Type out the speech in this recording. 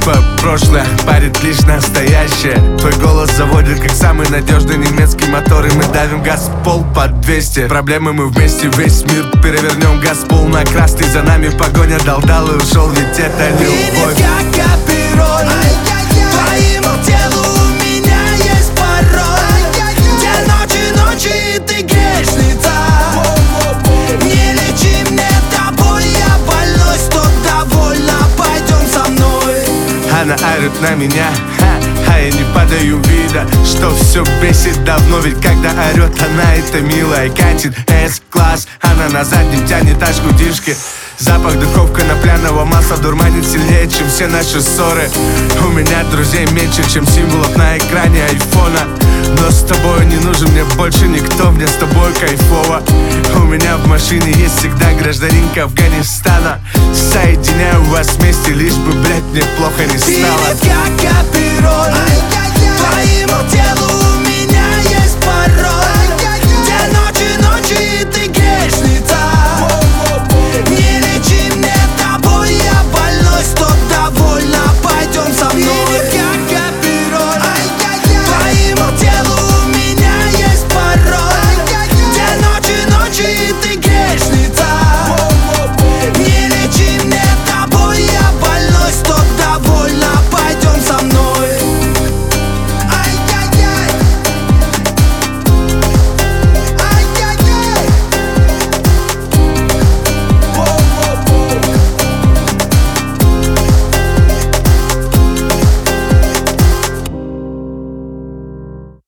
Типа прошлое парит лишь настоящее. Твой голос заводит, как самый надежный немецкий мотор. И мы давим газ в пол под 200. Проблемы мы вместе весь мир перевернем. Газ пол на красный, за нами погоня. Дал и ушел, ведь это любовь. Как капироль, твоему телу у меня есть пароль. Где ночи, ты грешница. Не лечи мне тобой, я больной, что довольна, пойдем со мной. Она орет на меня, а я не подаю вида, что все бесит давно. Ведь когда орет она, это милая. Катит С-класс, она на заднем тянет аж кудишки. Запах духовка конопляного масла дурманит сильнее, чем все наши ссоры. У меня друзей меньше, чем символов на экране айфона. Но с тобой не нужен мне больше никто, мне с тобой кайфово. У меня в машине есть всегда гражданинка Афганистана. Соединяю вас вместе, лишь бы, блядь, мне плохо не стало. Ты как капироль, твоему телу